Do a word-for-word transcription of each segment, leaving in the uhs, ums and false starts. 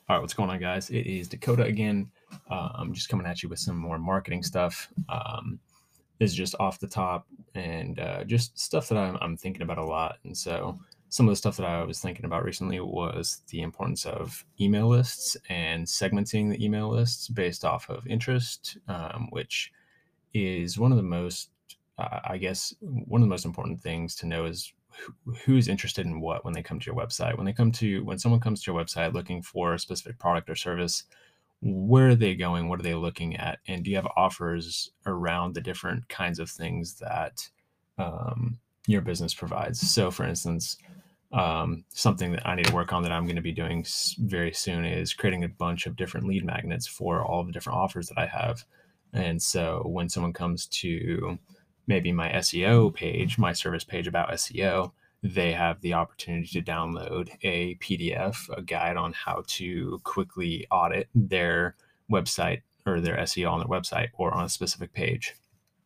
All right, what's going on, guys? It is Dakota again. Uh, I'm just coming at you with some more marketing stuff. Um, this is just off the top and uh, just stuff that I'm, I'm thinking about a lot. And so, some of the stuff that I was thinking about recently was the importance of email lists and segmenting the email lists based off of interest, um, which is one of the most, uh, I guess, one of the most important things to know is who- who's interested in what when they come to your website. When they come to, when someone comes to your website looking for a specific product or service, where are they going? What are they looking at? And do you have offers around the different kinds of things that um, your business provides? So, for instance, um, something that I need to work on that I'm going to be doing s- very soon is creating a bunch of different lead magnets for all of the different offers that I have. And so when someone comes to maybe my S E O page, my service page about S E O, they have the opportunity to download a P D F, a guide on how to quickly audit their website or their S E O on their website or on a specific page.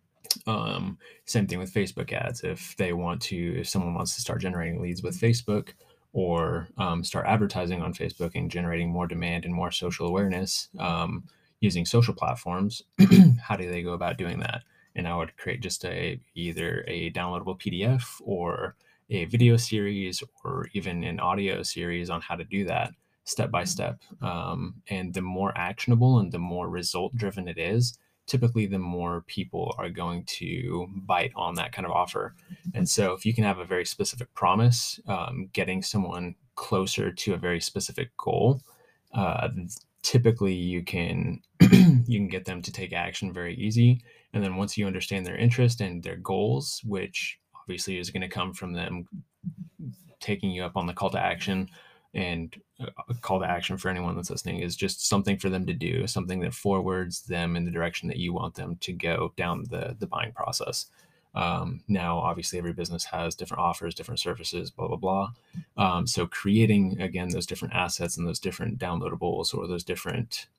Um, same thing with Facebook ads. If they want to, if someone wants to start generating leads with Facebook or um, start advertising on Facebook and generating more demand and more social awareness um, using social platforms, how do they go about doing that? And I would create just a either a downloadable P D F or a video series or even an audio series on how to do that step by step. Um, and the more actionable and the more result driven it is, typically the more people are going to bite on that kind of offer. And so if you can have a very specific promise, um, getting someone closer to a very specific goal, uh, typically you can you can get them to take action very easy. And then once you understand their interest and their goals, which obviously is going to come from them taking you up on the call to action, and a call to action for anyone that's listening is just something for them to do, something that forwards them in the direction that you want them to go down the, the buying process. Um, now, obviously, every business has different offers, different services, blah, blah, blah. Um, so creating, again, those different assets and those different downloadables or those different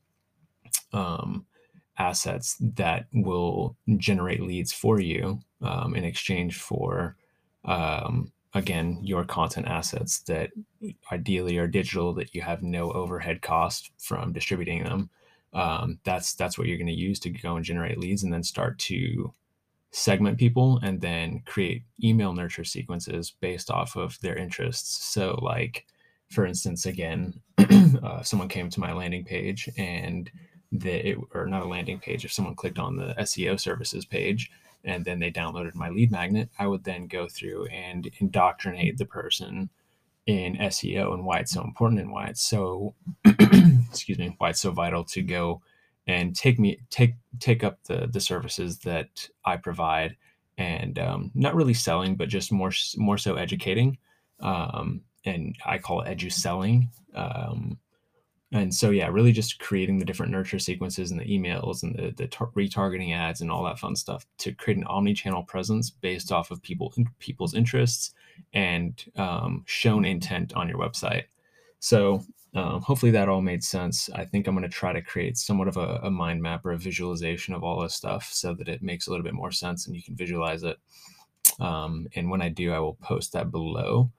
um, assets that will generate leads for you um, in exchange for, um, again, your content assets that ideally are digital, that you have no overhead cost from distributing them. Um, that's that's what you're going to use to go and generate leads, and then start to segment people and then create email nurture sequences based off of their interests. So, like, for instance, again, uh, someone came to my landing page and they, or not a landing page, if someone clicked on the S E O services page and then they downloaded my lead magnet, I would then go through and indoctrinate the person in S E O and why it's so important and why it's so excuse me, why it's so vital to go and take me take take up the the services that I provide, and um, not really selling, but just more more so educating. Um, and I call it edu selling. Um, and so, yeah, really just creating the different nurture sequences and the emails and the, the tar- retargeting ads and all that fun stuff to create an omni-channel presence based off of people people's interests and um, shown intent on your website. So um, hopefully that all made sense. I think I'm going to try to create somewhat of a, a mind map or a visualization of all this stuff so that it makes a little bit more sense and you can visualize it. Um, and when I do, I will post that below.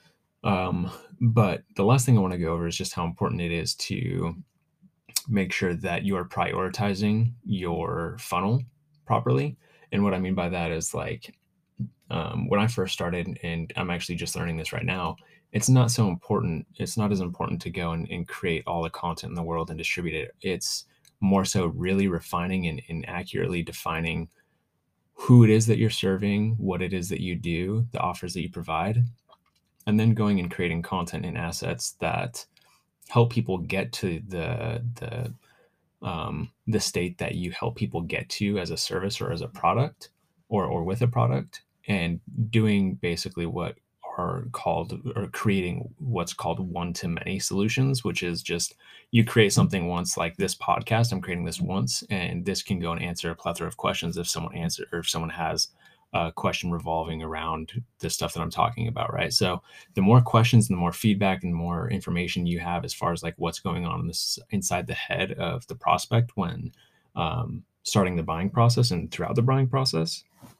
Um, but the last thing I want to go over is just how important it is to make sure that you are prioritizing your funnel properly. And what I mean by that is, like, um, when I first started, and I'm actually just learning this right now, it's not so important. It's not as important to go and, and create all the content in the world and distribute it. It's more so really refining and, and accurately defining who it is that you're serving, what it is that you do, the offers that you provide, and then going and creating content and assets that help people get to the the um, the state that you help people get to as a service or as a product, or or with a product, and doing basically what are called, or creating what's called one to many solutions, which is just you create something once, like this podcast. I'm creating this once, and this can go and answer a plethora of questions if someone answer or if someone has a question revolving around the stuff that I'm talking about, right? So the more questions and the more feedback and the more information you have as far as like what's going on in this inside the head of the prospect when um, starting the buying process and throughout the buying process,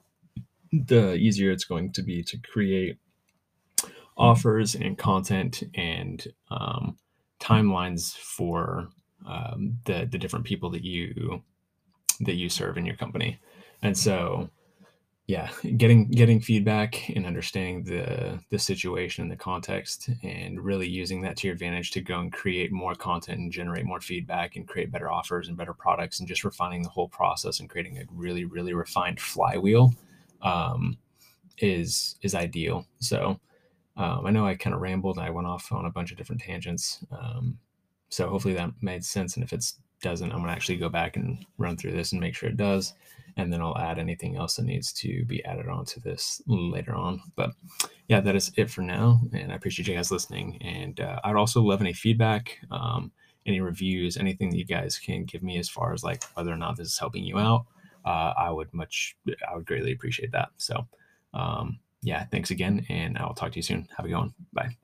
the easier it's going to be to create offers and content and um, timelines for um, the the different people that you that you serve in your company. And so, yeah, getting getting feedback and understanding the the situation and the context, and really using that to your advantage to go and create more content and generate more feedback and create better offers and better products, and just refining the whole process and creating a really really refined flywheel um, is is ideal. So um, I know I kind of rambled. I went off on a bunch of different tangents. Um, so hopefully that made sense. And if it doesn't, I'm going to actually go back and run through this and make sure it does. And then I'll add anything else that needs to be added onto this later on. But yeah, that is it for now. And I appreciate you guys listening. And uh, I'd also love any feedback, um, any reviews, anything that you guys can give me as far as like whether or not this is helping you out. Uh, I would much, I would greatly appreciate that. So, um, yeah, thanks again, and I'll talk to you soon. Have a good one. Bye.